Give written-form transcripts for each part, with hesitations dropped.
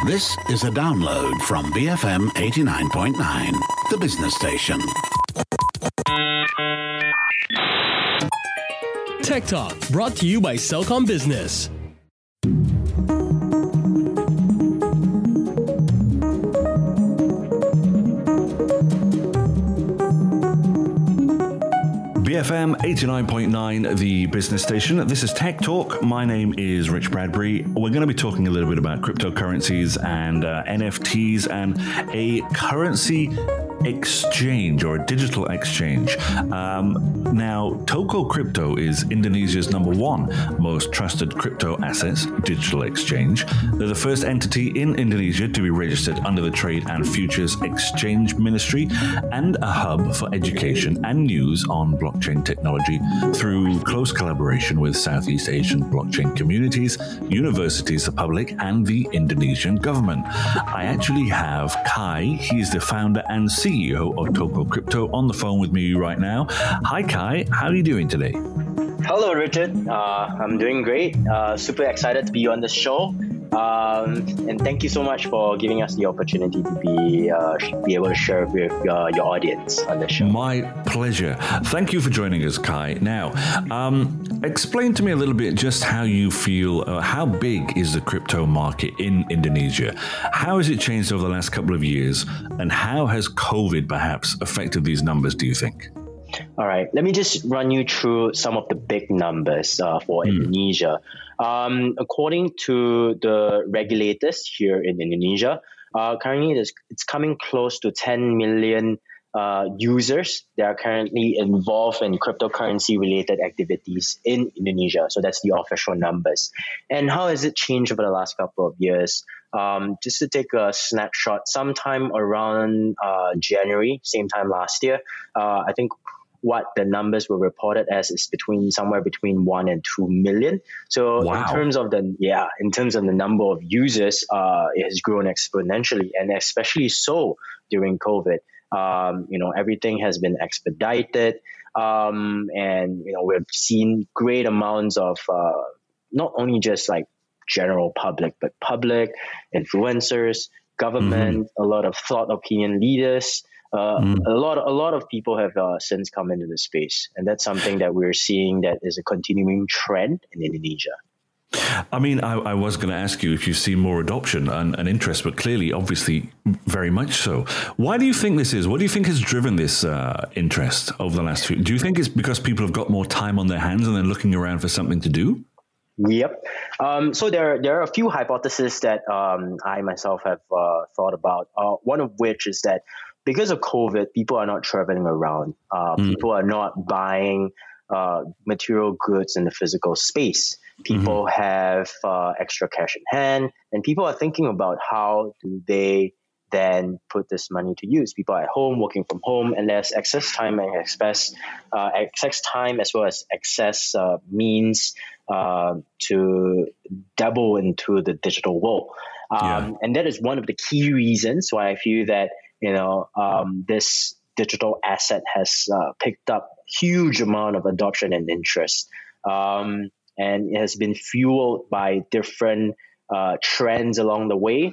This is a download from BFM 89.9, the business station. Tech Talk, brought to you by Celcom Business. BFM 89.9, the business station. This is Tech Talk. My name is Rich Bradbury. We're going to be talking a little bit about cryptocurrencies and NFTs and a currency exchange or a digital exchange. Now, Toko Crypto is Indonesia's #1 most trusted crypto assets digital exchange. They're the first entity in Indonesia to be registered under the Trade and Futures Exchange Ministry and a hub for education and news on blockchain technology through close collaboration with Southeast Asian blockchain communities, universities, the public, and the Indonesian government. I actually have Kai. He's the founder and CEO of Toko Crypto on the phone with me right now. Hi Kai, how are you doing today? Hello Richard, I'm doing great. Super excited to be on the show. And thank you so much for giving us the opportunity to be able to share with your audience on the show. My pleasure. Thank you for joining us, Kai. Now, explain to me a little bit just how you feel, how big is the crypto market in Indonesia? How has it changed over the last couple of years? And how has COVID perhaps affected these numbers, do you think? All right, let me just run you through some of the big numbers for Indonesia. According to the regulators here in Indonesia, currently it's coming close to 10 million users that are currently involved in cryptocurrency-related activities in Indonesia. So that's the official numbers. And how has it changed over the last couple of years? Just to take a snapshot, sometime around January, same time last year, I think what the numbers were reported as is somewhere between 1 and 2 million. So wow. in terms of the number of users, it has grown exponentially, and especially so during COVID. Everything has been expedited, and we've seen great amounts of not only just like general public, but public influencers, government, a lot of thought opinion leaders. A lot of people have since come into the space, and that's something that we're seeing that is a continuing trend in Indonesia. I mean, I was going to ask you if you see more adoption and interest, but clearly, obviously, very much so. Why do you think this is? What do you think has driven this interest over the last few? Do you think it's because people have got more time on their hands and they're looking around for something to do? Yep. So there are a few hypotheses that I myself have thought about. One of which is that because of COVID, people are not traveling around. People are not buying material goods in the physical space. People have extra cash in hand, and people are thinking about how do they then put this money to use. People are at home, working from home, and there's excess time and excess time as well as excess means to dabble into the digital world. And that is one of the key reasons why I feel that this digital asset has picked up huge amount of adoption and interest. And it has been fueled by different trends along the way.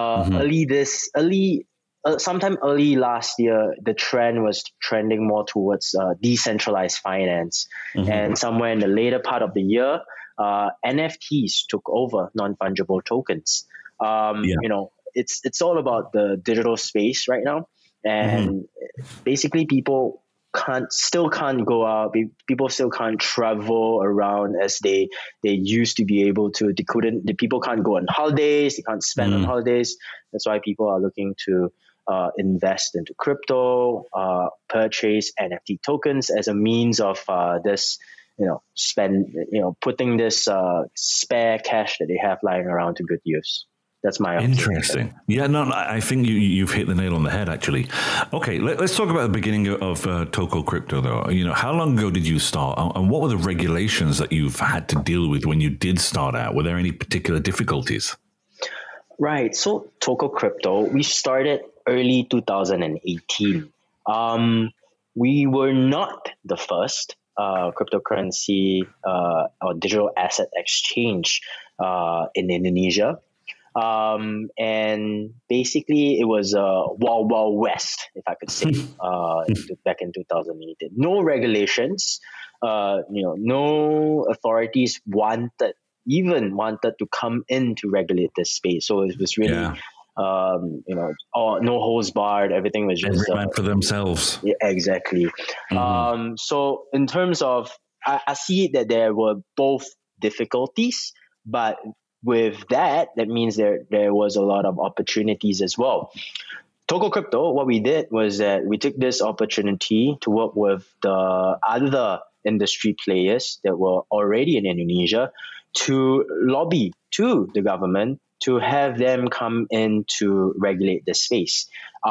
Sometime early last year, the trend was trending more towards decentralized finance. And somewhere in the later part of the year, NFTs took over, non-fungible tokens. It's all about the digital space right now. And basically people still can't go out. People still can't travel around as they used to be able to. The people can't go on holidays. They can't spend on holidays. That's why people are looking to invest into crypto, purchase NFT tokens as a means of putting this spare cash that they have lying around to good use. That's my opinion. Interesting. Yeah, no, I think you've hit the nail on the head, actually. Okay, let's talk about the beginning of Toko Crypto, though. How long ago did you start, and what were the regulations that you've had to deal with when you did start out? Were there any particular difficulties? Right. So Toko Crypto, we started early 2018. We were not the first cryptocurrency or digital asset exchange in Indonesia. And basically, it was a wild, wild west, if I could say, back in 2018. No regulations, no authorities wanted to come in to regulate this space. So it was really, no holds barred. Everything was just every man for themselves. Yeah, exactly. So in terms of, I see that there were both difficulties, but with that means there was a lot of opportunities as well. Toko Crypto, what we did was that we took this opportunity to work with the other industry players that were already in Indonesia to lobby to the government to have them come in to regulate the space.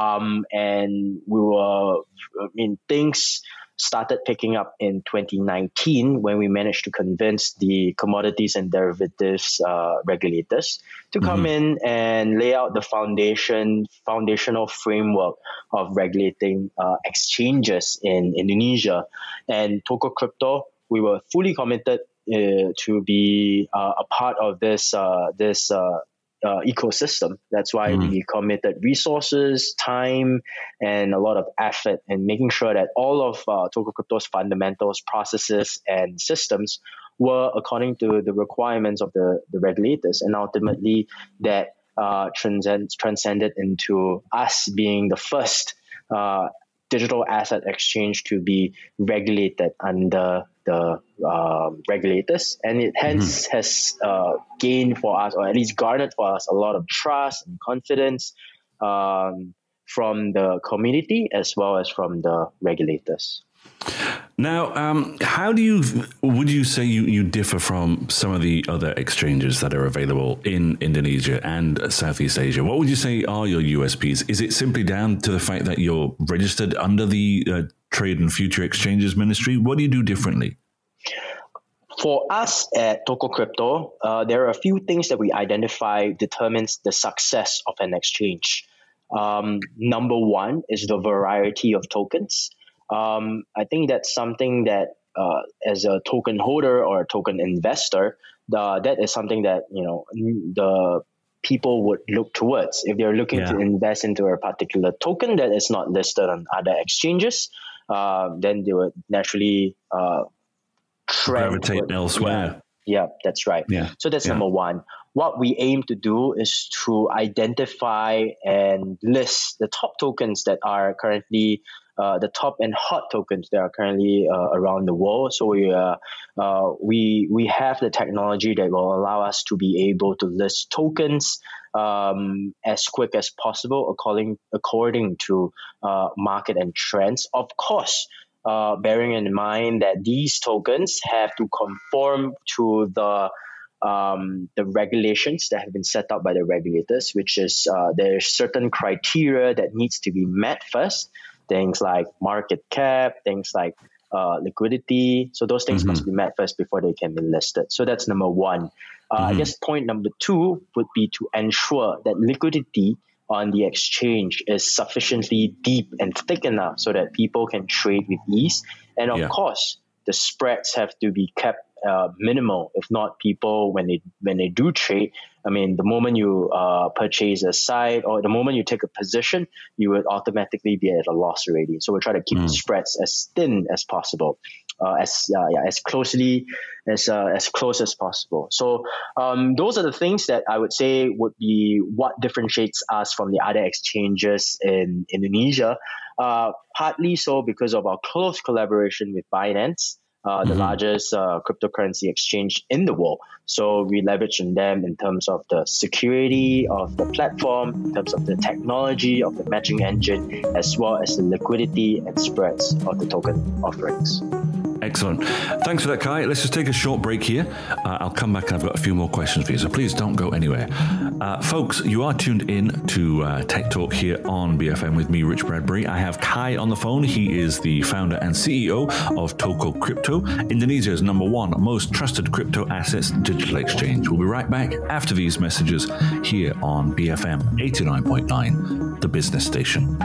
And things started picking up in 2019 when we managed to convince the commodities and derivatives regulators to come in and lay out the foundational framework of regulating exchanges in Indonesia. And Toko Crypto, we were fully committed to be a part of this ecosystem. That's why we committed resources, time, and a lot of effort in making sure that all of Toko Crypto's fundamentals, processes, and systems were according to the requirements of the regulators. And ultimately, that transcended into us being the first digital asset exchange to be regulated under the regulators, and it hence has gained for us, or at least garnered for us, a lot of trust and confidence from the community as well as from the regulators. Now, how would you say you differ from some of the other exchanges that are available in Indonesia and Southeast Asia? What would you say are your USPs? Is it simply down to the fact that you're registered under the Trade and Future Exchanges Ministry? What do you do differently? For us at Toko Crypto, there are a few things that we identify determines the success of an exchange. Number one is the variety of tokens. I think that's something that as a token holder or a token investor, that is something that the people would look towards. If they're looking to invest into a particular token that is not listed on other exchanges, then they would naturally gravitate elsewhere. Yeah, that's right. Yeah. So that's number one. What we aim to do is to identify and list the top tokens that are currently the top and hot tokens that are currently around the world. So we have the technology that will allow us to be able to list tokens as quick as possible according to market and trends. Of course, bearing in mind that these tokens have to conform to the regulations that have been set up by the regulators, which is there's certain criteria that needs to be met first. Things like market cap, things like liquidity. So those things must be met first before they can be listed. So that's number one. I guess point number two would be to ensure that liquidity on the exchange is sufficiently deep and thick enough so that people can trade with ease. And of course, the spreads have to be kept minimal. If not, people, when they do trade, I mean, the moment you purchase a side or the moment you take a position, you would automatically be at a loss already. So we try to keep the spreads as thin as possible, as close as possible. So those are the things that I would say would be what differentiates us from the other exchanges in Indonesia. Partly so because of our close collaboration with Binance. The largest cryptocurrency exchange in the world. So we leverage on them in terms of the security of the platform, in terms of the technology of the matching engine, as well as the liquidity and spreads of the token offerings. Excellent. Thanks for that, Kai. Let's just take a short break here. I'll come back and I've got a few more questions for you, so please don't go anywhere. Folks, you are tuned in to Tech Talk here on BFM with me, Rich Bradbury. I have Kai on the phone. He is the founder and CEO of Toko Crypto, Indonesia's #1 most trusted crypto assets digital exchange. We'll be right back after these messages here on BFM 89.9, the business station.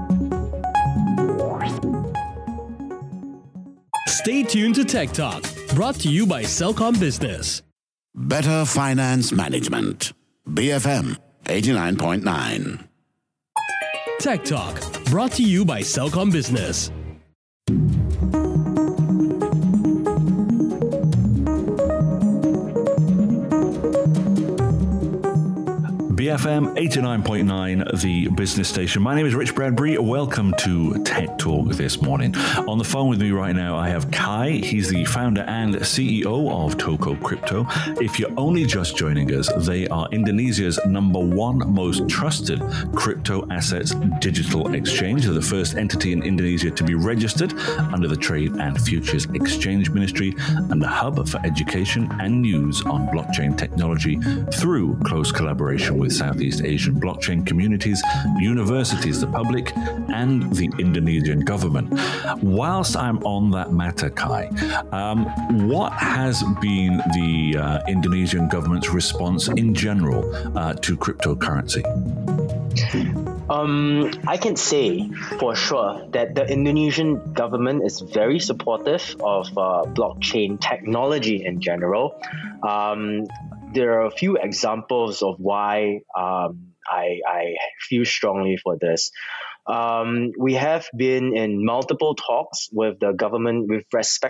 Stay tuned to Tech Talk brought to you by Celcom Business. Better Finance Management. BFM 89.9. Tech Talk, brought to you by Celcom Business. BFM 89.9, the business station. My name is Rich Bradbury. Welcome to Tech Talk this morning. On the phone with me right now, I have Kai. He's the founder and CEO of Toko Crypto. If you're only just joining us, they are Indonesia's #1 most trusted crypto assets digital exchange. They're the first entity in Indonesia to be registered under the Trade and Futures Exchange Ministry and the hub for education and news on blockchain technology through close collaboration with Southeast Asian blockchain communities, universities, the public, and the Indonesian government. Whilst I'm on that matter, Kai, what has been the Indonesian government's response in general to cryptocurrency? I can say for sure that the Indonesian government is very supportive of blockchain technology in general. There are a few examples of why I feel strongly for this. We have been in multiple talks with the government, with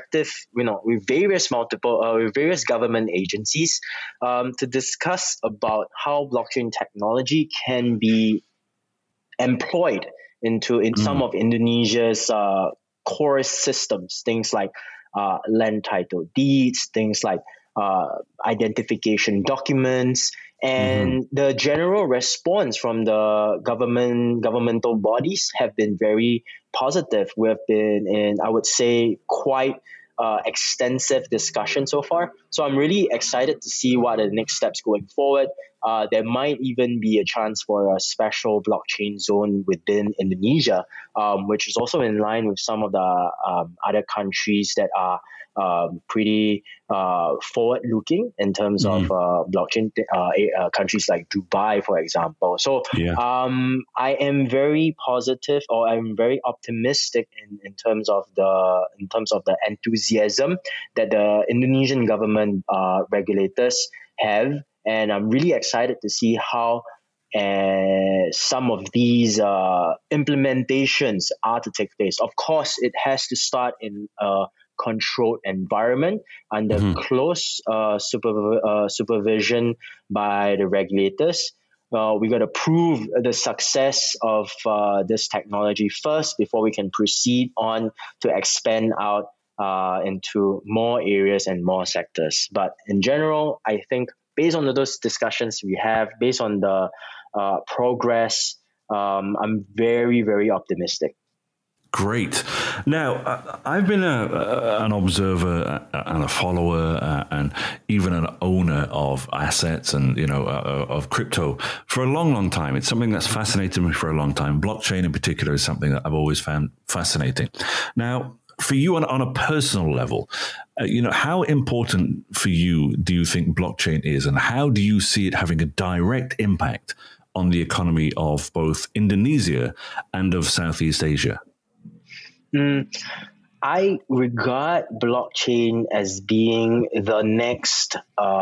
various government agencies to discuss about how blockchain technology can be employed in some of Indonesia's core systems, things like land title deeds, things like identification documents, and the general response from the governmental bodies have been very positive. We have been in, I would say, quite extensive discussion so far. So I'm really excited to see what are the next steps going forward. There might even be a chance for a special blockchain zone within Indonesia, which is also in line with some of the other countries that are pretty forward-looking in terms of blockchain, countries like Dubai, for example. So I am very positive, or I'm very optimistic in terms of the enthusiasm that the Indonesian government regulators have, and I'm really excited to see how some of these implementations are to take place. Of course, it has to start in a controlled environment under close supervision by the regulators. We got to prove the success of this technology first before we can proceed on to expand out into more areas and more sectors. But in general, I think based on those discussions we have, based on the progress, I'm very, very optimistic. Great. Now, I've been an observer and a follower and even an owner of assets and, of crypto for a long, long time. It's something that's fascinated me for a long time. Blockchain in particular is something that I've always found fascinating. Now, for you on a personal level, how important for you do you think blockchain is, and how do you see it having a direct impact on the economy of both Indonesia and of Southeast Asia? I regard blockchain as being the next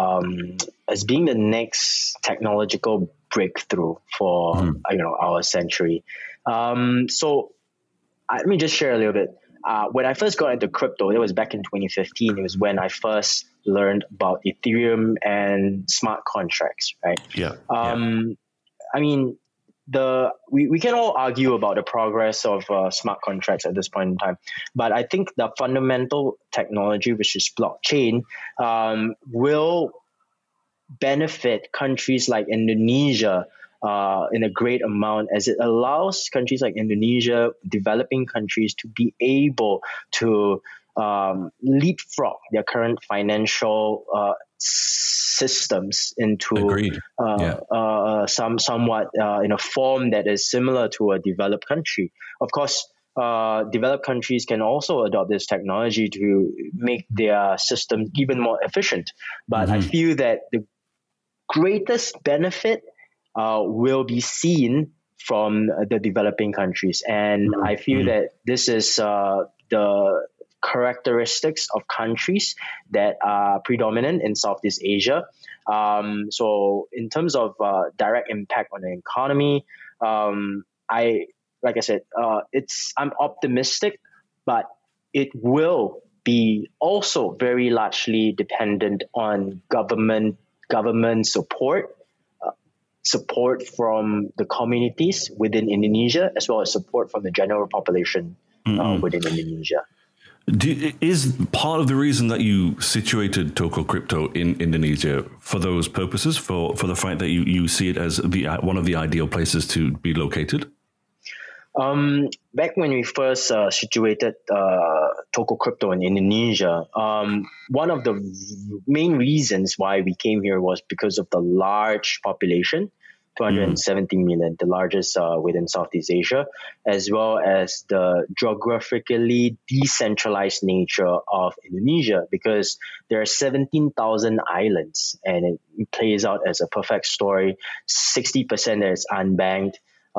technological breakthrough for our century. So let me just share a little bit. When I first got into crypto, it was back in 2015. It was when I first learned about Ethereum and smart contracts, right? I mean, we can all argue about the progress of smart contracts at this point in time, but I think the fundamental technology, which is blockchain, will benefit countries like Indonesia in a great amount, as it allows countries like Indonesia, developing countries, to be able to leapfrog their current financial systems into somewhat in a form that is similar to a developed country. Of course, developed countries can also adopt this technology to make their system even more efficient. But I feel that the greatest benefit will be seen from the developing countries. And I feel that this is the characteristics of countries that are predominant in Southeast Asia. So in terms of direct impact on the economy, like I said, I'm optimistic, but it will be also very largely dependent on government support from the communities within Indonesia, as well as support from the general population within Indonesia. Is part of the reason that you situated Toko Crypto in Indonesia for those purposes, for the fact that you see it as one of the ideal places to be located? Back when we first situated Toko Crypto in Indonesia, one of the main reasons why we came here was because of the large population, 270 million, the largest within Southeast Asia, as well as the geographically decentralized nature of Indonesia, because there are 17,000 islands, and it plays out as a perfect story. 60% that is unbanked.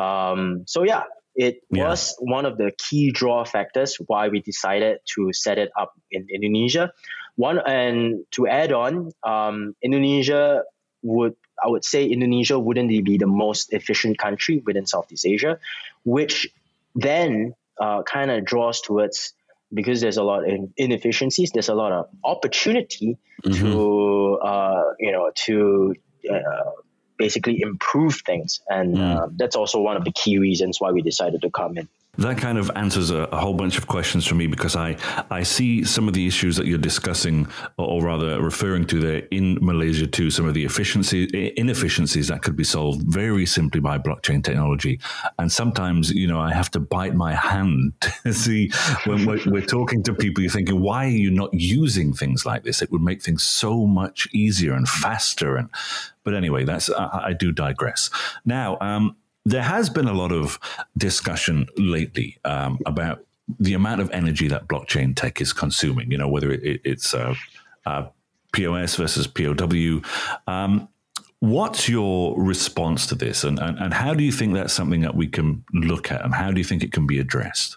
It was one of the key draw factors why we decided to set it up in Indonesia. And to add on, Indonesia wouldn't be the most efficient country within Southeast Asia, which then kind of draws towards, because there's a lot of inefficiencies, there's a lot of opportunity to basically improve things. And that's also one of the key reasons why we decided to come in. That kind of answers a whole bunch of questions for me, because I see some of the issues that you're discussing, or rather referring to there in Malaysia too, some of the inefficiencies that could be solved very simply by blockchain technology. And sometimes, I have to bite my hand to see when we're talking to people, you're thinking, why are you not using things like this? It would make things so much easier and faster. But anyway, I do digress. Now, there has been a lot of discussion lately about the amount of energy that blockchain tech is consuming, whether it's POS versus POW. What's your response to this? And how do you think that's something that we can look at? And how do you think it can be addressed?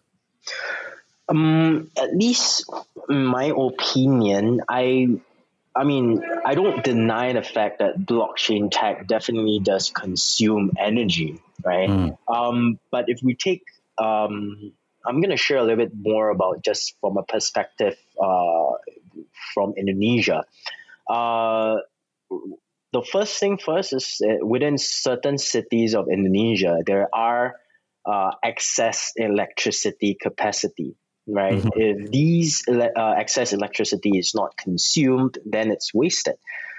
At least in my opinion, I don't deny the fact that blockchain tech definitely does consume energy, right? But if we take, I'm going to share a little bit more about just from a perspective from Indonesia. The first thing first is within certain cities of Indonesia, there are excess electricity capacity. Right. If these excess electricity is not consumed, then it's wasted.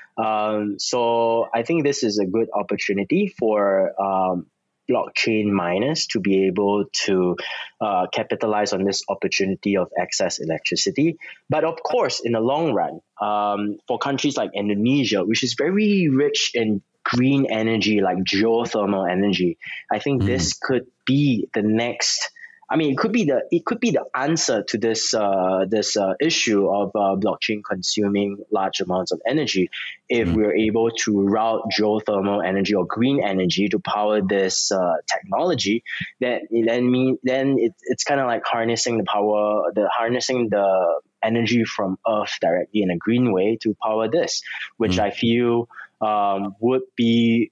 So I think this is a good opportunity for blockchain miners to be able to capitalize on this opportunity of excess electricity. But of course, in the long run, for countries like Indonesia, which is very rich in green energy like geothermal energy, I think this could be the next. It could be the answer to this issue of blockchain consuming large amounts of energy. If we're able to route geothermal energy or green energy to power this technology, then it's kind of like harnessing the energy from Earth directly in a green way to power this, which I feel would be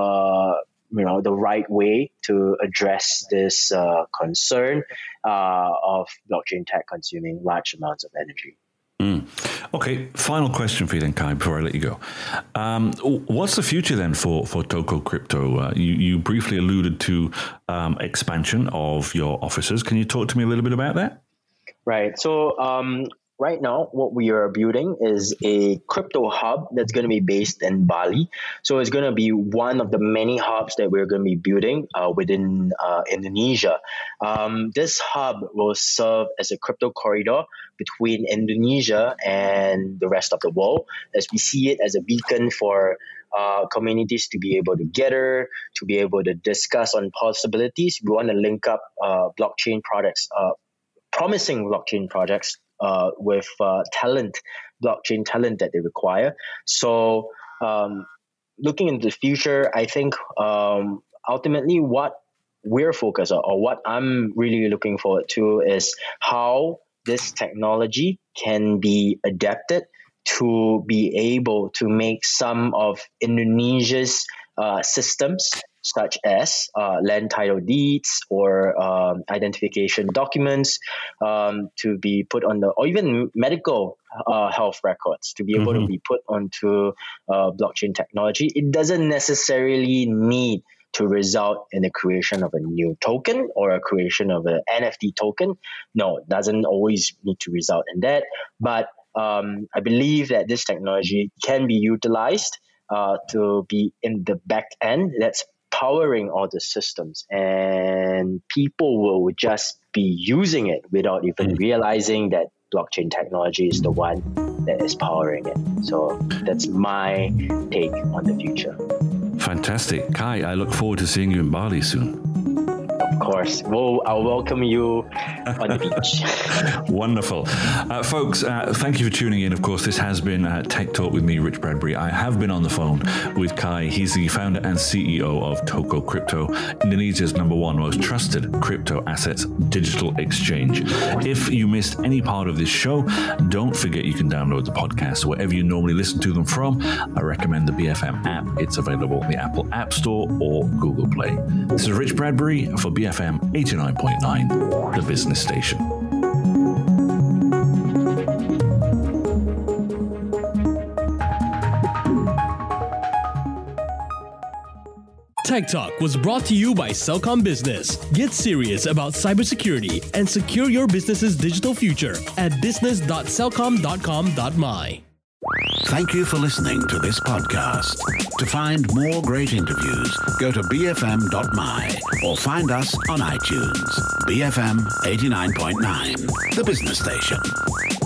the right way to address this concern of blockchain tech consuming large amounts of energy. Okay, final question for you then, Kai, before I let you go. What's the future then for Toko Crypto? You briefly alluded to expansion of your offices. Can you talk to me a little bit about that? Right. So right now, what we are building is a crypto hub that's going to be based in Bali. So it's going to be one of the many hubs that we're going to be building within Indonesia. This hub will serve as a crypto corridor between Indonesia and the rest of the world, as we see it as a beacon for communities to be able to gather, to be able to discuss on possibilities. We want to link up blockchain products, promising blockchain projects with blockchain talent that they require. So looking into the future, I think ultimately what we're focused on, or what I'm really looking forward to, is how this technology can be adapted to be able to make some of Indonesia's systems, such as land title deeds or identification documents, to be put on or even medical health records to be able to be put onto blockchain technology. It doesn't necessarily need to result in the creation of a new token or a creation of an NFT token. No, it doesn't always need to result in that. But I believe that this technology can be utilized to be in the back end that's powering all the systems, and people will just be using it without even realizing that blockchain technology is the one that is powering it. So that's my take on the future. Fantastic. Kai, I look forward to seeing you in Bali soon. Of course. Well, I'll welcome you on the beach. Wonderful. Folks, thank you for tuning in. Of course, this has been Tech Talk with me, Rich Bradbury. I have been on the phone with Kai. He's the founder and CEO of Toko Crypto, Indonesia's #1 most trusted crypto assets digital exchange. If you missed any part of this show, don't forget you can download the podcast wherever you normally listen to them from. I recommend the BFM app. It's available in the Apple App Store or Google Play. This is Rich Bradbury for BFM 89.9, the business station. Tech Talk was brought to you by Cellcom Business. Get serious about cybersecurity and secure your business's digital future at business.cellcom.com.my. Thank you for listening to this podcast. To find more great interviews, go to bfm.my or find us on iTunes. BFM 89.9, the business station.